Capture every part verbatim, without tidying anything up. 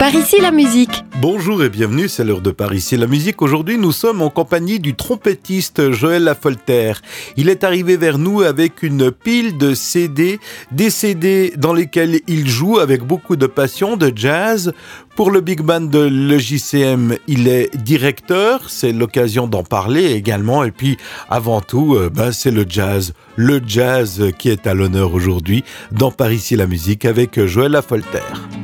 Par ici la musique. Bonjour et bienvenue, c'est l'heure de Par ici la musique. Aujourd'hui, nous sommes en compagnie du trompettiste Joël Lafolter. Il est arrivé vers nous avec une pile de C D, des C D dans lesquels il joue avec beaucoup de passion, de jazz. Pour le Big Band de l'E J C M, il est directeur, c'est l'occasion d'en parler également. Et puis, avant tout, euh, ben, c'est le jazz, le jazz qui est à l'honneur aujourd'hui dans Par ici la musique avec Joël Lafolter.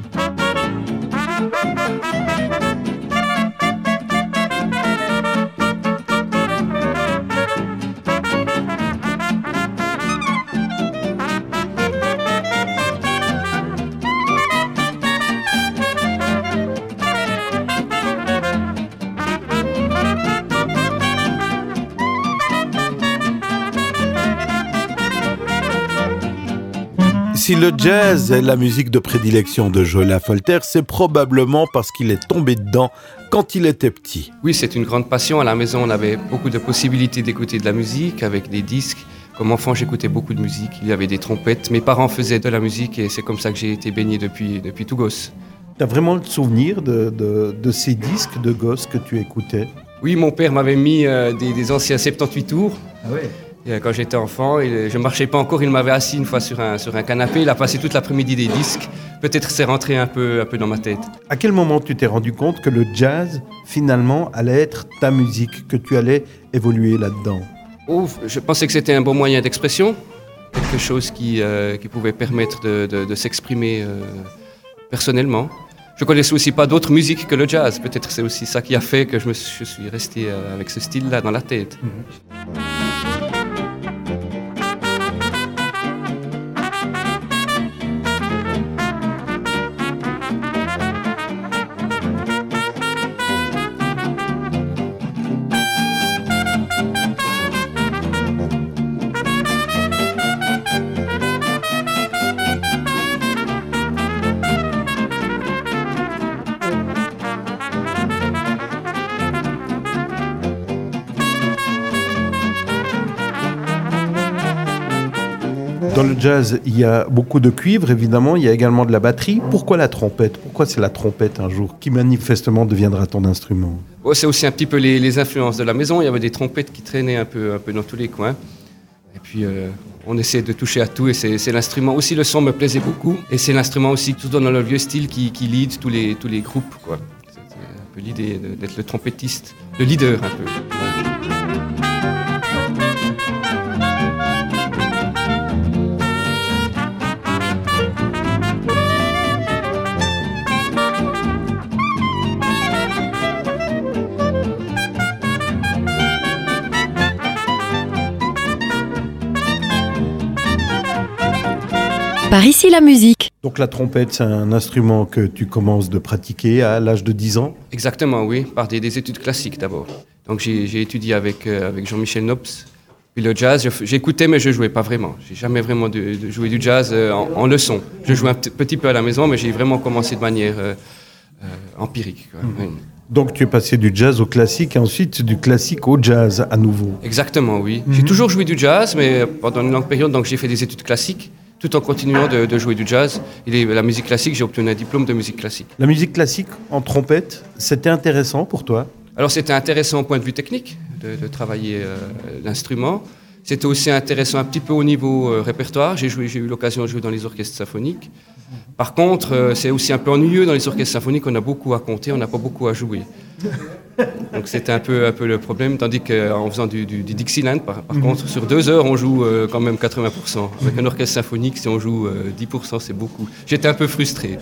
Si le jazz est la musique de prédilection de Joël Lafolter, c'est probablement parce qu'il est tombé dedans quand il était petit. Oui, c'est une grande passion. À la maison, on avait beaucoup de possibilités d'écouter de la musique avec des disques. Comme enfant, j'écoutais beaucoup de musique. Il y avait des trompettes. Mes parents faisaient de la musique et c'est comme ça que j'ai été baigné depuis, depuis tout gosse. Tu as vraiment le souvenir de, de, de ces disques de gosse que tu écoutais? Oui, mon père m'avait mis euh, des, des anciens soixante-dix-huit tours. Ah ouais. Et quand j'étais enfant, il, je ne marchais pas encore, il m'avait assis une fois sur un, sur un canapé, il a passé toute l'après-midi des disques, peut-être c'est rentré un peu, un peu dans ma tête. À quel moment tu t'es rendu compte que le jazz, finalement, allait être ta musique, que tu allais évoluer là-dedans? Oh, je pensais que c'était un bon moyen d'expression, quelque chose qui, euh, qui pouvait permettre de, de, de s'exprimer euh, personnellement. Je ne connaissais aussi pas d'autres musiques que le jazz, peut-être c'est aussi ça qui a fait que je, me, je suis resté euh, avec ce style-là dans la tête. Mmh. Dans le jazz, il y a beaucoup de cuivre, évidemment, il y a également de la batterie. Pourquoi la trompette? Pourquoi c'est la trompette un jour qui manifestement deviendra ton instrument? Oh, c'est aussi un petit peu les, les influences de la maison. Il y avait des trompettes qui traînaient un peu, un peu dans tous les coins. Et puis euh, on essaie de toucher à tout et c'est, c'est l'instrument. Aussi le son me plaisait beaucoup. Et c'est l'instrument aussi, surtout dans le vieux style, qui, qui lead tous les, tous les groupes, quoi. C'est, c'est un peu l'idée d'être le trompettiste, le leader un peu. Par ici la musique. Donc la trompette, c'est un instrument que tu commences de pratiquer à l'âge de dix ans? Exactement, oui, par des, des études classiques d'abord. Donc j'ai, j'ai étudié avec, euh, avec Jean-Michel Nopes. Puis le jazz, je, j'écoutais mais je ne jouais pas vraiment. J'ai jamais vraiment de, de joué du jazz euh, en, en leçon. Je jouais un petit, petit peu à la maison, mais j'ai vraiment commencé de manière euh, euh, empirique, quoi. Mmh. Oui. Donc tu es passé du jazz au classique et ensuite du classique au jazz à nouveau? Exactement, oui. Mmh. Mmh. J'ai toujours joué du jazz, mais pendant une longue période, donc j'ai fait des études classiques, tout en continuant de, de jouer du jazz. Et la musique classique, j'ai obtenu un diplôme de musique classique. La musique classique en trompette, c'était intéressant pour toi? Alors c'était intéressant au point de vue technique, de, de travailler euh, l'instrument. C'était aussi intéressant un petit peu au niveau euh, répertoire. J'ai, joué, j'ai eu l'occasion de jouer dans les orchestres symphoniques. Par contre, euh, c'est aussi un peu ennuyeux dans les orchestres symphoniques. On a beaucoup à compter, on n'a pas beaucoup à jouer. Donc c'était un peu, un peu le problème. Tandis qu'en faisant du, du, du Dixieland, par, par mm-hmm. contre, sur deux heures, on joue euh, quand même quatre-vingts pour cent. Avec un orchestre symphonique, si on joue euh, dix pour cent, c'est beaucoup. J'étais un peu frustré.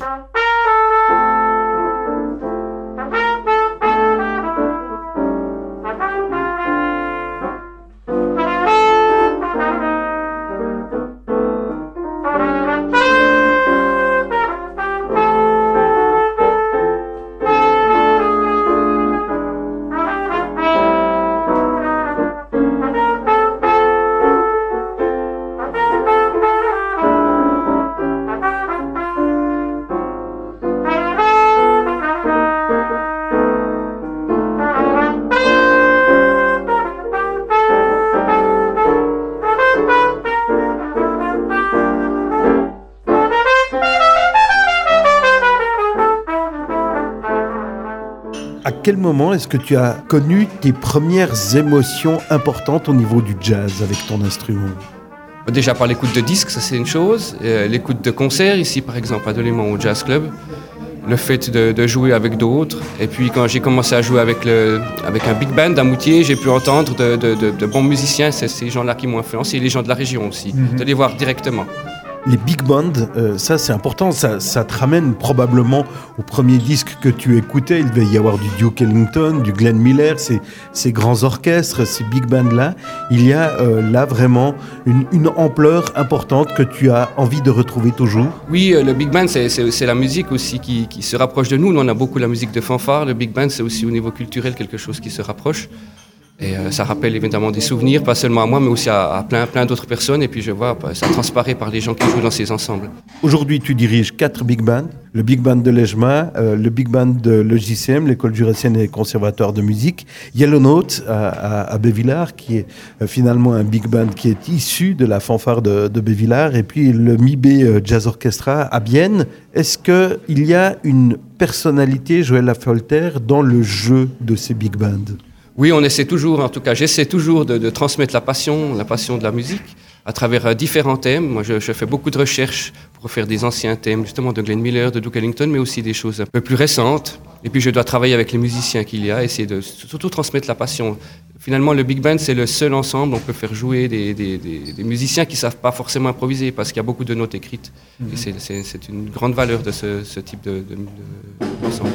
quel moment est-ce que tu as connu tes premières émotions importantes au niveau du jazz avec ton instrument ? Déjà par l'écoute de disques, ça c'est une chose. Euh, l'écoute de concerts, ici par exemple à Delémont au Jazz Club. Le fait de, de jouer avec d'autres. Et puis quand j'ai commencé à jouer avec, le, avec un big band à Moutier, j'ai pu entendre de, de, de, de bons musiciens. C'est ces gens-là qui m'ont influencé, les gens de la région aussi, mm-hmm. de les voir directement. Les big bands, euh, ça c'est important, ça, ça te ramène probablement au premier disque que tu écoutais. Il devait y avoir du Duke Ellington, du Glenn Miller, ces, ces grands orchestres, ces big bands-là. Il y a euh, là vraiment une, une ampleur importante que tu as envie de retrouver toujours. Oui, euh, le big band c'est, c'est, c'est la musique aussi qui, qui se rapproche de nous. Nous on a beaucoup la musique de fanfare, le big band c'est aussi au niveau culturel quelque chose qui se rapproche. Et euh, ça rappelle évidemment des souvenirs, pas seulement à moi, mais aussi à, à plein, plein d'autres personnes. Et puis je vois, ça transparaît par les gens qui jouent dans ces ensembles. Aujourd'hui, tu diriges quatre big bands. Le big band de l'Ejma, euh, le big band de l'E J C M, l'École jurassienne et conservatoire de musique. Yellow Note à, à, à Bévillard, qui est euh, finalement un big band qui est issu de la fanfare de, de Bévillard. Et puis le M I B Jazz Orchestra à Bienne. Est-ce qu'il y a une personnalité, Joël Lafolter, dans le jeu de ces big bands ? Oui, on essaie toujours, en tout cas, j'essaie toujours de, de transmettre la passion, la passion de la musique à travers euh, différents thèmes. Moi, je, je fais beaucoup de recherches pour faire des anciens thèmes, justement de Glenn Miller, de Duke Ellington, mais aussi des choses un peu plus récentes. Et puis, je dois travailler avec les musiciens qu'il y a, essayer de surtout transmettre la passion. Finalement, le big band, c'est le seul ensemble où on peut faire jouer des, des, des, des musiciens qui ne savent pas forcément improviser parce qu'il y a beaucoup de notes écrites. Mmh. Et c'est, c'est, c'est une grande valeur de ce, ce type de, de, de, d'ensemble.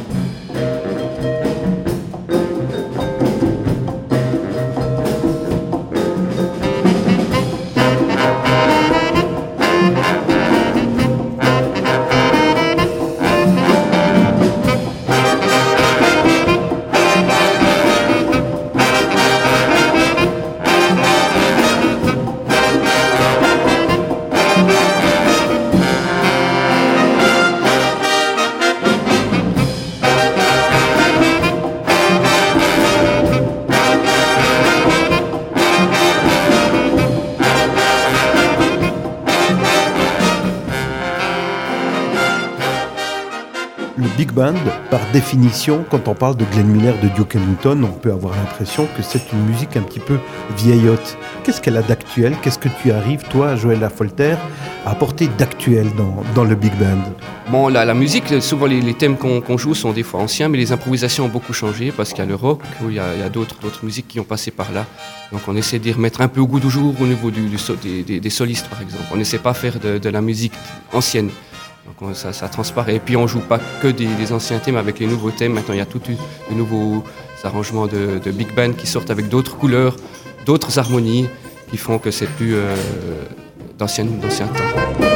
Le big band, par définition, quand on parle de Glenn Miller, de Duke Ellington, on peut avoir l'impression que c'est une musique un petit peu vieillotte. Qu'est-ce qu'elle a d'actuel ? Qu'est-ce que tu arrives, toi, Joël Lafolter, à apporter d'actuel dans, dans le big band ? Bon, la, la musique, souvent les, les thèmes qu'on, qu'on joue sont des fois anciens, mais les improvisations ont beaucoup changé parce qu'il y a le rock, où il y a, il y a d'autres, d'autres musiques qui ont passé par là. Donc on essaie d'y remettre un peu au goût du jour au niveau du, du, des, des, des solistes, par exemple. On n'essaie pas de faire de, de la musique ancienne. Donc on, ça, ça transparaît. Et puis on ne joue pas que des, des anciens thèmes avec les nouveaux thèmes. Maintenant, il y a tout de nouveaux arrangements de, de big band qui sortent avec d'autres couleurs, d'autres harmonies qui font que c'est plus euh, d'ancien, d'ancien temps.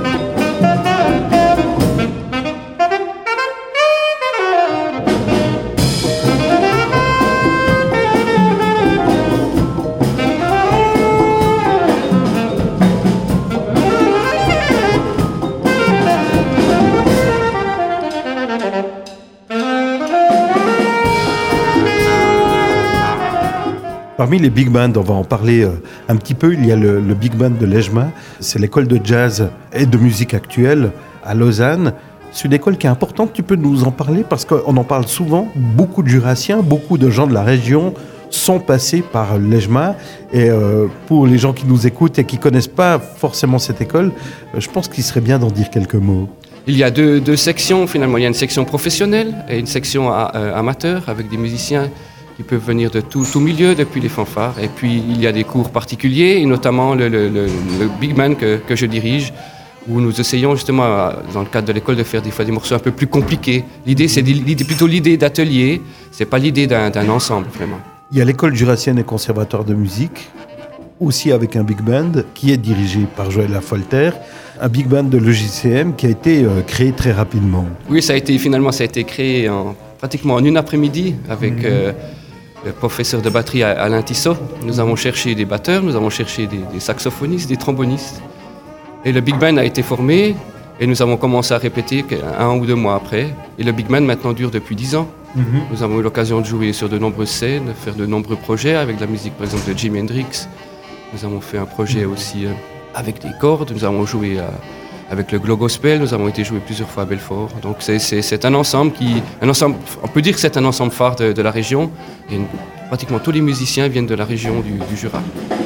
Parmi les big bands, on va en parler euh, un petit peu, il y a le, le big band de l'Ejma, c'est l'école de jazz et de musique actuelle à Lausanne. C'est une école qui est importante, tu peux nous en parler parce qu'on en parle souvent, beaucoup de jurassiens, beaucoup de gens de la région sont passés par l'Ejma et euh, pour les gens qui nous écoutent et qui ne connaissent pas forcément cette école, euh, je pense qu'il serait bien d'en dire quelques mots. Il y a deux, deux sections finalement, il y a une section professionnelle et une section à, euh, amateur avec des musiciens qui peuvent venir de tout, tout milieu, depuis les fanfares. Et puis, il y a des cours particuliers, et notamment le, le, le, le big band que, que je dirige, où nous essayons justement, dans le cadre de l'école, de faire des fois des morceaux un peu plus compliqués. L'idée, c'est l'idée, plutôt l'idée d'atelier, c'est pas l'idée d'un, d'un ensemble, vraiment. Il y a l'école jurassienne et conservatoire de musique, aussi avec un big band, qui est dirigé par Joël Lafolter, un big band de l'E J C M qui a été euh, créé très rapidement. Oui, ça a été, finalement, ça a été créé en, pratiquement en une après-midi, avec... Mmh. Euh, le professeur de batterie Alain Tissot. Nous avons cherché des batteurs, nous avons cherché des, des saxophonistes, des trombonistes. Et le big band a été formé et nous avons commencé à répéter un ou deux mois après. Et le big band maintenant dure depuis dix ans. Mm-hmm. Nous avons eu l'occasion de jouer sur de nombreuses scènes, de faire de nombreux projets avec de la musique par exemple de Jimi Hendrix. Nous avons fait un projet aussi avec des cordes. Nous avons joué à, Avec le Glow Gospel, nous avons été joués plusieurs fois à Belfort. Donc c'est, c'est, c'est un ensemble qui, un ensemble, on peut dire que c'est un ensemble phare de, de la région. Et une, pratiquement tous les musiciens viennent de la région du, du Jura.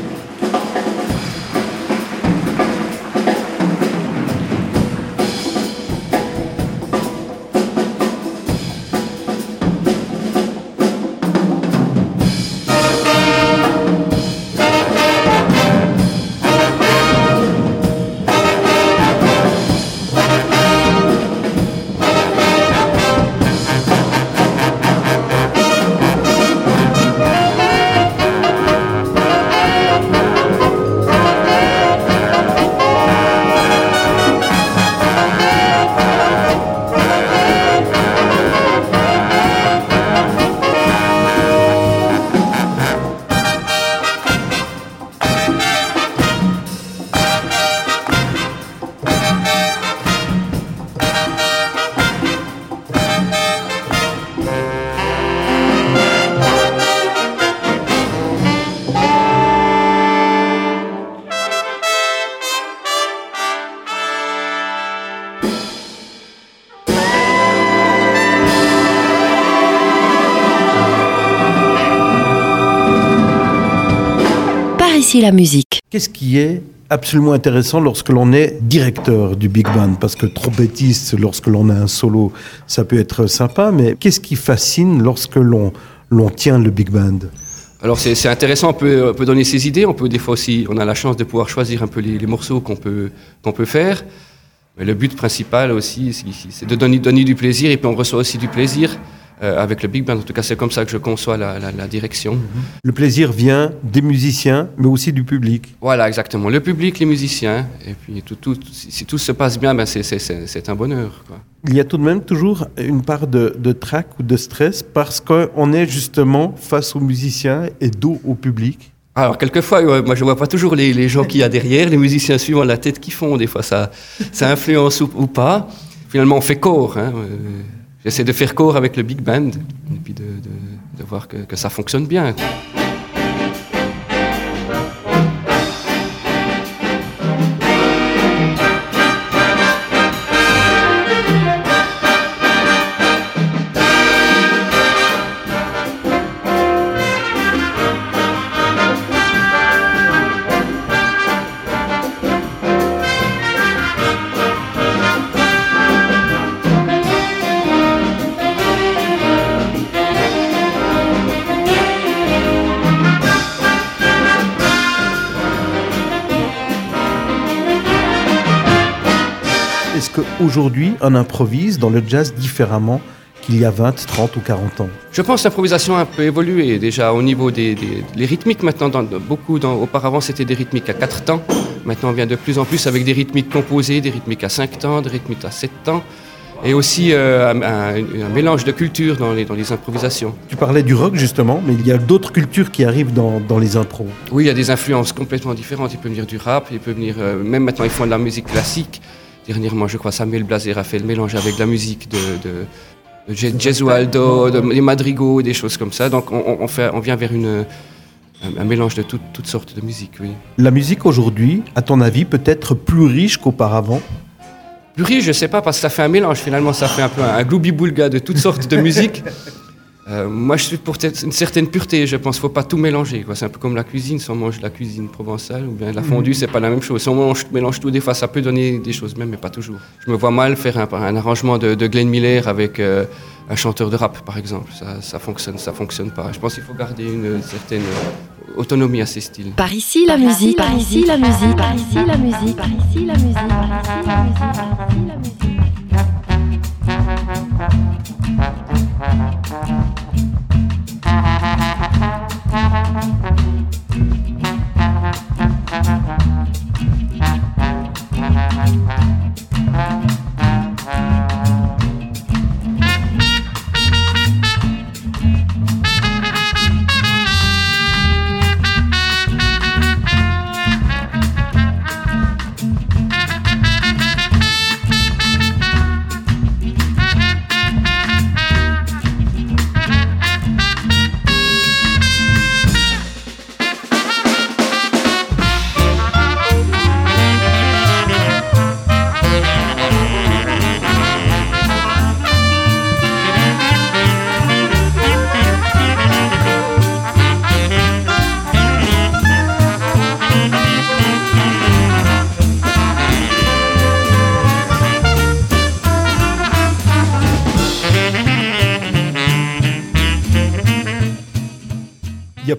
Ici la musique. Qu'est-ce qui est absolument intéressant lorsque l'on est directeur du Big Band? Parce que trompettiste, lorsque l'on a un solo, ça peut être sympa, mais qu'est-ce qui fascine lorsque l'on, l'on tient le Big Band? Alors c'est, c'est intéressant, on peut, on peut donner ses idées, on peut des fois aussi, on a la chance de pouvoir choisir un peu les, les morceaux qu'on peut, qu'on peut faire. Mais le but principal aussi, c'est, c'est de donner, donner du plaisir, et puis on reçoit aussi du plaisir euh, avec le Big Band. En tout cas, c'est comme ça que je conçois la, la, la direction. Le plaisir vient des musiciens, mais aussi du public. Voilà, exactement. Le public, les musiciens, et puis tout, tout, si, si tout se passe bien, ben c'est, c'est, c'est, c'est un bonheur, quoi. Il y a tout de même toujours une part de, de trac ou de stress parce qu'on est justement face aux musiciens et dos au public. Alors, quelquefois, ouais, moi je vois pas toujours les, les gens qu'il y a derrière, les musiciens suivant la tête qu'ils font. Des fois, ça, ça influence ou, ou pas. Finalement, on fait corps. Hein. J'essaie de faire corps avec le Big Band et puis de, de, de voir que, que ça fonctionne bien. Est-ce qu'aujourd'hui, on improvise dans le jazz différemment qu'il y a vingt, trente ou quarante ans? Je pense que l'improvisation a un peu évolué déjà au niveau des, des les rythmiques. Maintenant, dans, beaucoup, dans, auparavant, c'était des rythmiques à quatre temps. Maintenant, on vient de plus en plus avec des rythmiques composées, des rythmiques à cinq temps, des rythmiques à sept temps. Et aussi euh, un, un, un mélange de cultures dans les, dans les improvisations. Tu parlais du rock justement, mais il y a d'autres cultures qui arrivent dans, dans les impros. Oui, il y a des influences complètement différentes. Il peut venir du rap, il peut venir... Euh, même maintenant, ils font de la musique classique. Dernièrement, je crois, Samuel Blazer a fait le mélange avec la musique de, de, de Gesualdo, de, des madrigaux, des choses comme ça. Donc on, on, fait, on vient vers une, un, un mélange de tout, toutes sortes de musique, oui. La musique aujourd'hui, à ton avis, peut être plus riche qu'auparavant? Plus riche, je ne sais pas, parce que ça fait un mélange. Finalement, ça fait un peu un, un gloubi-boulga de toutes sortes de musique. Euh, moi, je suis pour une certaine pureté, je pense. Il ne faut pas tout mélanger, quoi. C'est un peu comme la cuisine. Si on mange de la cuisine provençale ou bien de la fondue, c'est pas la même chose. Si on mange, mélange tout, des fois, ça peut donner des choses même, mais pas toujours. Je me vois mal faire un, un arrangement de, de Glenn Miller avec euh, un chanteur de rap, par exemple. Ça, ça fonctionne, ça fonctionne pas. Je pense qu'il faut garder une certaine euh, autonomie à ces styles. Par ici, la musique. Par ici, la musique. Par ici, la musique. Par ici, la musique. Par ici, la musique. Par ici, la musique.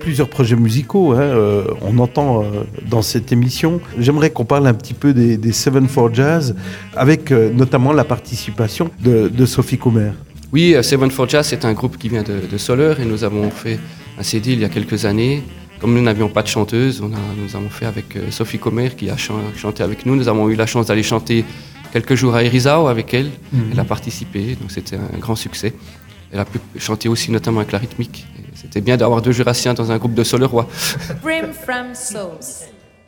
plusieurs projets musicaux, hein, euh, on entend euh, dans cette émission. J'aimerais qu'on parle un petit peu des, des Seven for Jazz, avec euh, notamment la participation de, de Sophie Comer. Oui, Seven for Jazz, c'est un groupe qui vient de, de Soleure et nous avons fait un C D il y a quelques années. Comme nous n'avions pas de chanteuse, on a, nous avons fait avec euh, Sophie Comer qui a ch- chanté avec nous. Nous avons eu la chance d'aller chanter quelques jours à Herisau avec elle. Mmh. Elle a participé, donc c'était un grand succès. Elle a pu chanter aussi notamment avec la rythmique. Et c'était bien d'avoir deux Jurassiens dans un groupe de Solerois. Brim from Souls.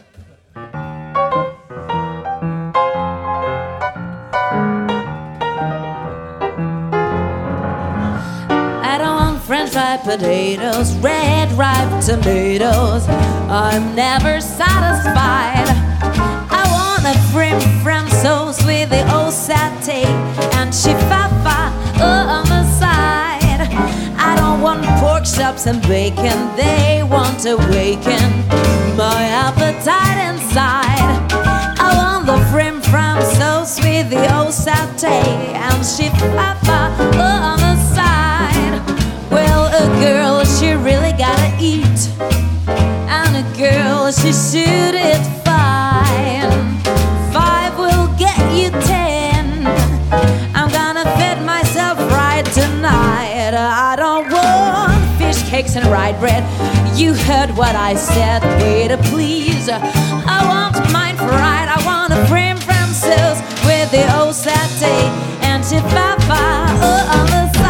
I don't want French fried potatoes, red ripe tomatoes. I'm never satisfied. I want a brim from Souls with the old satay and chifafa on the side. I don't want pork chops and bacon, they want to awaken my appetite inside. I want the brim from Souls with the old satay and chifafa on the side. Well, a girl, she really gotta eat, and a girl, she should eat fine. Five will get you ten. I'm gonna feed myself right tonight. I don't want fish cakes and rye bread. You heard what I said, waiter please. I want mine fried. I want a brim from Souls with the old satay and chifafa on the side.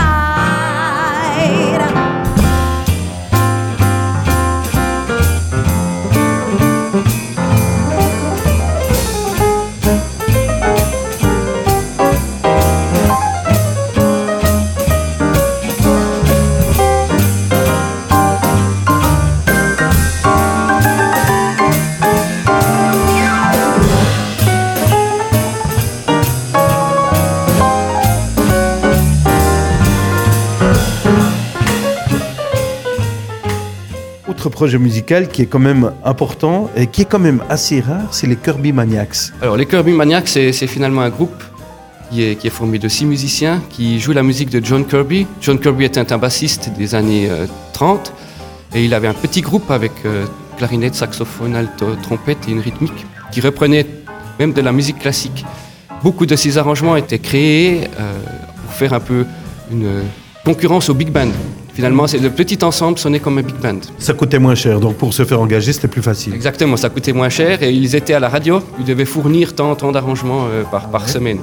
Autre projet musical qui est quand même important et qui est quand même assez rare, c'est les Kirby Maniacs. Alors les Kirby Maniacs, c'est, c'est finalement un groupe qui est, qui est formé de six musiciens qui jouent la musique de John Kirby. John Kirby était un bassiste des années euh, trente et il avait un petit groupe avec euh, clarinette, saxophone, alto, trompette et une rythmique qui reprenait même de la musique classique. Beaucoup de ces arrangements étaient créés euh, pour faire un peu une concurrence au big band. Finalement, c'est le petit ensemble sonnait comme un big band. Ça coûtait moins cher, donc pour se faire engager, c'était plus facile. Exactement, ça coûtait moins cher et ils étaient à la radio. Ils devaient fournir tant, tant d'arrangements euh, par, par semaine.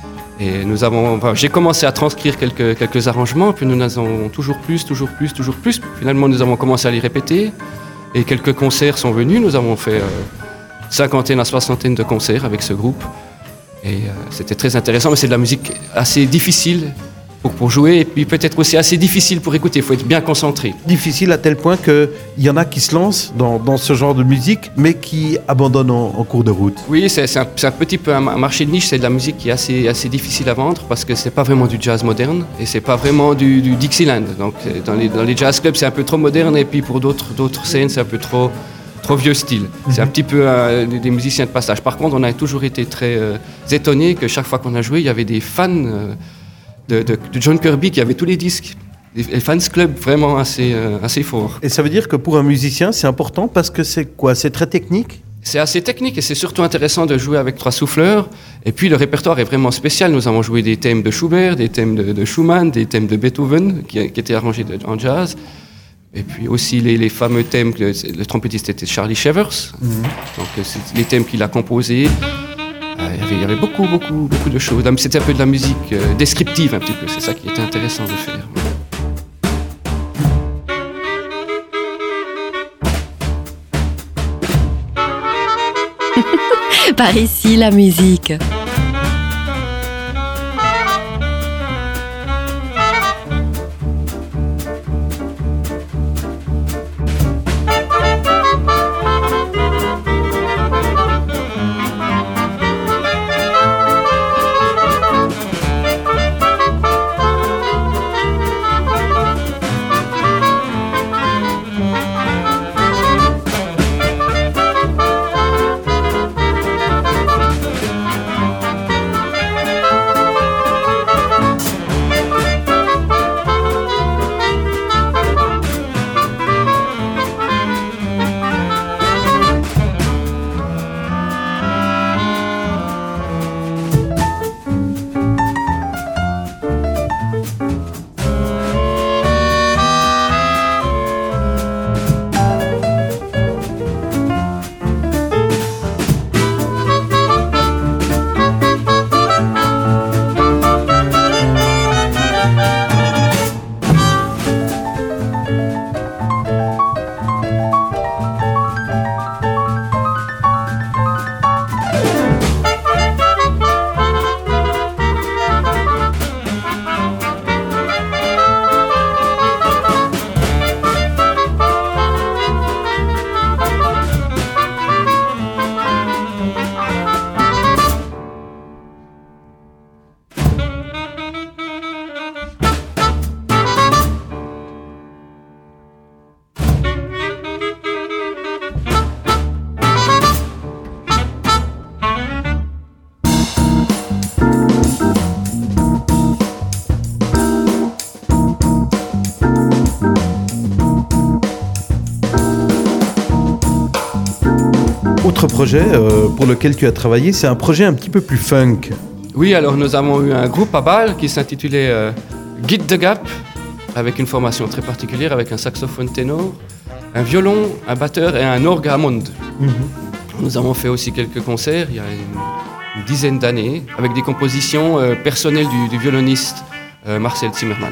Et nous avons, enfin, j'ai commencé à transcrire quelques, quelques arrangements, puis nous en avons toujours plus, toujours plus, toujours plus. Finalement, nous avons commencé à les répéter et quelques concerts sont venus. Nous avons fait euh, cinquantaine à soixantaine de concerts avec ce groupe. Et euh, c'était très intéressant, mais c'est de la musique assez difficile pour, pour jouer et puis peut-être aussi assez difficile pour écouter. Il faut être bien concentré. Difficile à tel point qu'il y en a qui se lancent dans, dans ce genre de musique, mais qui abandonnent en, en cours de route. Oui, c'est, c'est, un, c'est un petit peu un marché de niche. C'est de la musique qui est assez, assez difficile à vendre parce que c'est pas vraiment du jazz moderne et c'est pas vraiment du, du Dixieland. Donc dans les, dans les jazz clubs, c'est un peu trop moderne et puis pour d'autres, d'autres scènes, c'est un peu trop... trop vieux style. C'est un petit peu euh, des musiciens de passage. Par contre, on a toujours été très euh, étonnés que chaque fois qu'on a joué, il y avait des fans euh, de, de, de John Kirby qui avaient tous les disques. Des fans club vraiment assez, euh, assez forts. Et ça veut dire que pour un musicien, c'est important parce que c'est quoi? C'est très technique? C'est assez technique et c'est surtout intéressant de jouer avec trois souffleurs. Et puis le répertoire est vraiment spécial. Nous avons joué des thèmes de Schubert, des thèmes de, de Schumann, des thèmes de Beethoven qui, qui étaient arrangés de, en jazz. Et puis aussi les, les fameux thèmes, le, le trompettiste était Charlie Shavers, mmh. donc c'est les thèmes qu'il a composés. Euh, il, y avait, il y avait beaucoup, beaucoup, beaucoup de choses. C'était un peu de la musique euh, descriptive un petit peu, c'est ça qui était intéressant de faire. Par ici, la musique. Autre projet euh, pour lequel tu as travaillé, c'est un projet un petit peu plus funk. Oui, alors nous avons eu un groupe à Bâle qui s'intitulait euh, Guide de Gap, avec une formation très particulière, avec un saxophone ténor, un violon, un batteur et un orgue Hammond. Mm-hmm. Nous avons fait aussi quelques concerts il y a une, une dizaine d'années, avec des compositions euh, personnelles du, du violoniste euh, Marcel Zimmermann.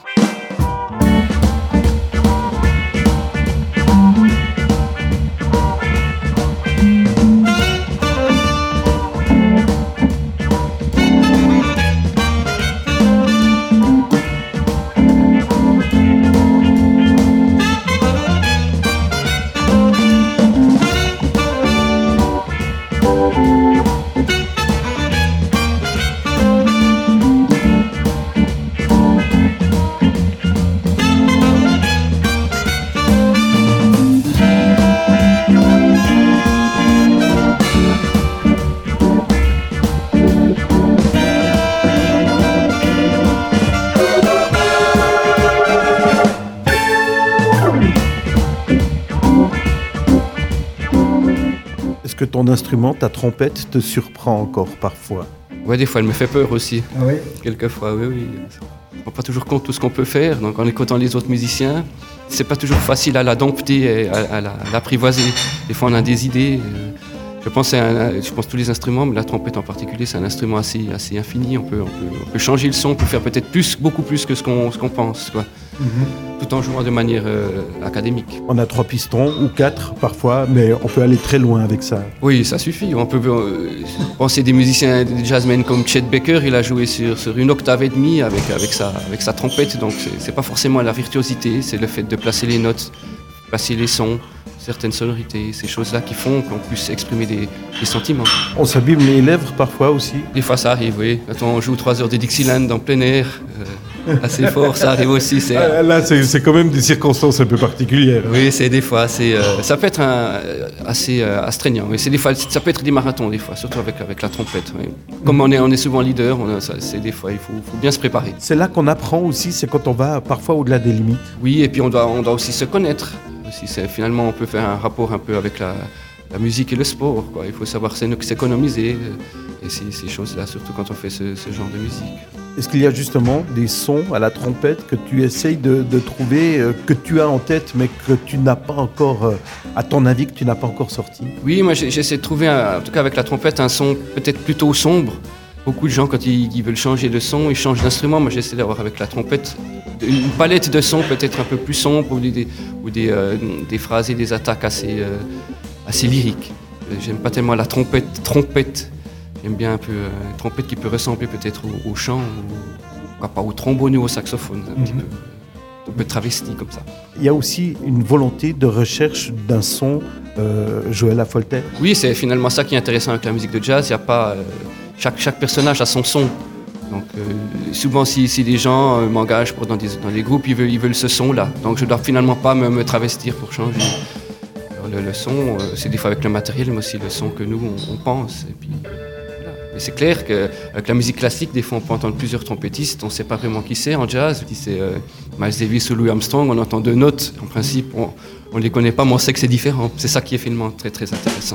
Est-ce que ton instrument, ta trompette, te surprend encore parfois? Ouais, des fois, elle me fait peur aussi. Ah oui? Quelquefois, oui, oui. On ne rend pas toujours compte de tout ce qu'on peut faire. Donc, en écoutant les autres musiciens, c'est pas toujours facile à la dompter et à, à, la, à l'apprivoiser. Des fois, on a des idées. Je pense, à un, je pense à tous les instruments, mais la trompette en particulier, c'est un instrument assez, assez infini. On peut, on, peut, on peut changer le son, on peut faire peut-être plus, beaucoup plus que ce qu'on, ce qu'on pense, quoi. Mm-hmm. Tout en jouant de manière euh, académique. On a trois pistons ou quatre parfois, mais on peut aller très loin avec ça. Oui, ça suffit. On peut euh, penser des musiciens, des jazzmen comme Chet Baker, il a joué sur, sur une octave et demie avec, avec, sa, avec sa trompette, donc c'est, c'est pas forcément la virtuosité, c'est le fait de placer les notes, placer les sons, certaines sonorités, ces choses-là qui font qu'on puisse exprimer des, des sentiments. On s'abîme les lèvres parfois aussi? Des fois ça arrive, oui. Quand on joue trois heures de Dixieland en plein air, euh, assez fort, ça arrive aussi. C'est... Ah, là, c'est, c'est quand même des circonstances un peu particulières. Oui, c'est des fois, c'est, euh, ça peut être un, assez euh, astreignant. Mais c'est des fois, ça peut être des marathons, des fois, surtout avec, avec la trompette. Oui. Comme on est, on est souvent leader, on a, ça, c'est des fois, il faut, faut bien se préparer. C'est là qu'on apprend aussi, c'est quand on va parfois au-delà des limites. Oui, et puis on doit, on doit aussi se connaître. Si c'est, finalement, on peut faire un rapport un peu avec la, la musique et le sport, quoi. Il faut savoir s'économiser et ces, ces choses-là, surtout quand on fait ce, ce genre de musique. Est-ce qu'il y a justement des sons à la trompette que tu essayes de, de trouver, euh, que tu as en tête, mais que tu n'as pas encore, euh, à ton avis, que tu n'as pas encore sorti? Oui, moi j'essaie de trouver, un, en tout cas avec la trompette, un son peut-être plutôt sombre. Beaucoup de gens, quand ils, ils veulent changer de son, ils changent d'instrument. Moi, j'essaie d'avoir avec la trompette une palette de sons peut-être un peu plus sombre ou des, ou des, euh, des phrases et des attaques assez, euh, assez lyriques. J'aime pas tellement la trompette, trompette. J'aime bien un peu euh, une trompette qui peut ressembler peut-être au, au chant, ou, ou pas au trombone ou au saxophone, un mm-hmm. petit peu, un peu travesti comme ça. Il y a aussi une volonté de recherche d'un son euh, Joël Affolter. Oui, c'est finalement ça qui est intéressant avec la musique de jazz. Il y a pas... Euh, Chaque, chaque personnage a son son. Donc, euh, souvent, si, si des gens euh, m'engagent pour dans, des, dans des groupes, ils veulent, ils veulent ce son-là. Donc, je ne dois finalement pas me, me travestir pour changer. Alors, le, le son, euh, c'est des fois avec le matériel, mais aussi le son que nous, on, on pense. Et puis, voilà. Mais c'est clair qu'avec la musique classique, des fois, on peut entendre plusieurs trompettistes. On ne sait pas vraiment qui c'est en jazz. Si c'est euh, Miles Davis ou Louis Armstrong, on entend deux notes. En principe, on ne les connaît pas, mais on sait que c'est différent. C'est ça qui est finalement très, très intéressant.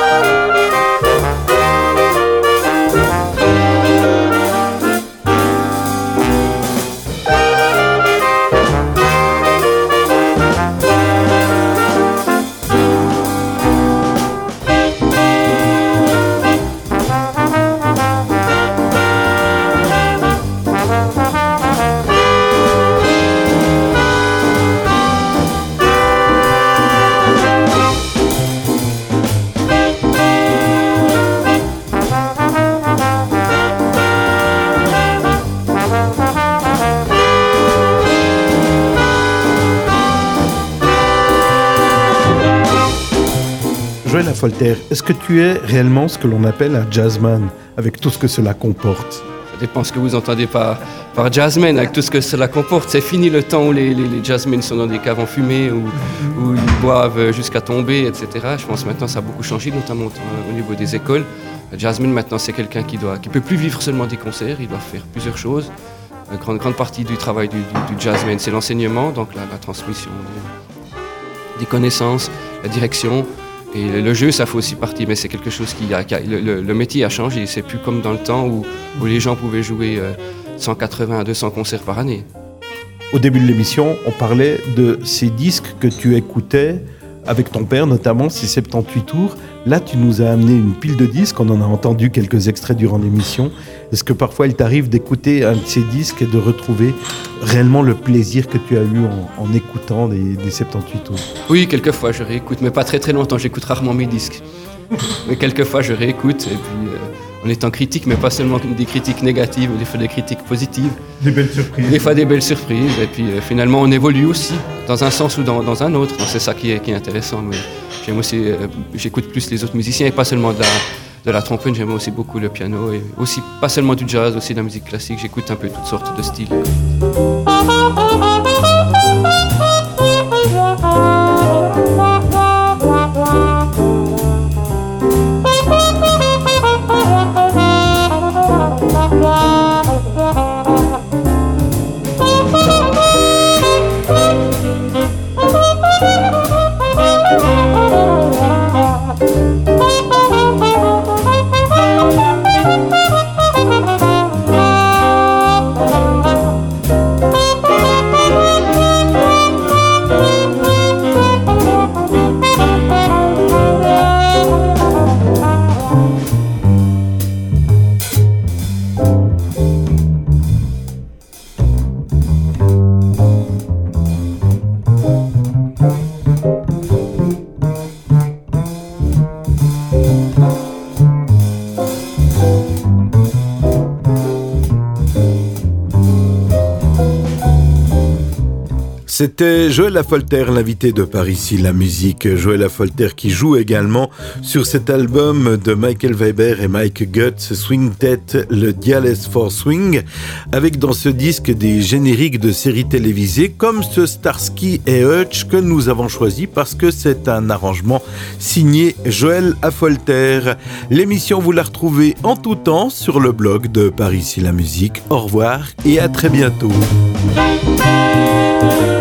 Joël Affolter, est-ce que tu es réellement ce que l'on appelle un jazzman, avec tout ce que cela comporte? Ça dépend ce que vous entendez par, par jazzman, avec tout ce que cela comporte. C'est fini le temps où les, les, les jazzmen sont dans des caves enfumées, où, où ils boivent jusqu'à tomber, et cetera. Je pense que maintenant ça a beaucoup changé, notamment au niveau des écoles. Le jazzman maintenant c'est quelqu'un qui doit, qui peut plus vivre seulement des concerts, il doit faire plusieurs choses. Une grande, grande partie du travail du, du, du jazzman, c'est l'enseignement, donc la, la transmission des, des connaissances, la direction. Et le jeu, ça fait aussi partie, mais c'est quelque chose qui a, qui a le, le, le métier a changé. C'est plus comme dans le temps où, où les gens pouvaient jouer euh, cent quatre-vingts à deux cents concerts par année. Au début de l'émission, on parlait de ces disques que tu écoutais avec ton père, notamment ces soixante-dix-huit tours. Là, tu nous as amené une pile de disques. On en a entendu quelques extraits durant l'émission. Est-ce que parfois, il t'arrive d'écouter un de ces disques et de retrouver réellement le plaisir que tu as eu en, en écoutant des, des soixante-dix-huit tours? Oui, quelquefois, je réécoute, mais pas très très longtemps. J'écoute rarement mes disques. Mais quelquefois, je réécoute. Et puis, euh, en étant critique, mais pas seulement des critiques négatives, des fois des critiques positives. Des belles surprises. Des fois des belles surprises. Et puis, euh, finalement, on évolue aussi, dans un sens ou dans, dans un autre. Donc, c'est ça qui est, qui est intéressant. Mais j'aime aussi, euh, j'écoute plus les autres musiciens et pas seulement de la, de la trompette. J'aime aussi beaucoup le piano et aussi, pas seulement du jazz, aussi de la musique classique. J'écoute un peu toutes sortes de styles. C'était Joël Lafolter, l'invité de Par ici la musique. Joël Lafolter qui joue également sur cet album de Michael Weber et Mike Guts, Swing Tête, le Diales for Swing, avec dans ce disque des génériques de séries télévisées comme ce Starsky et Hutch que nous avons choisi parce que c'est un arrangement signé Joël Lafolter. L'émission, vous la retrouvez en tout temps sur le blog de Par ici la musique. Au revoir et à très bientôt.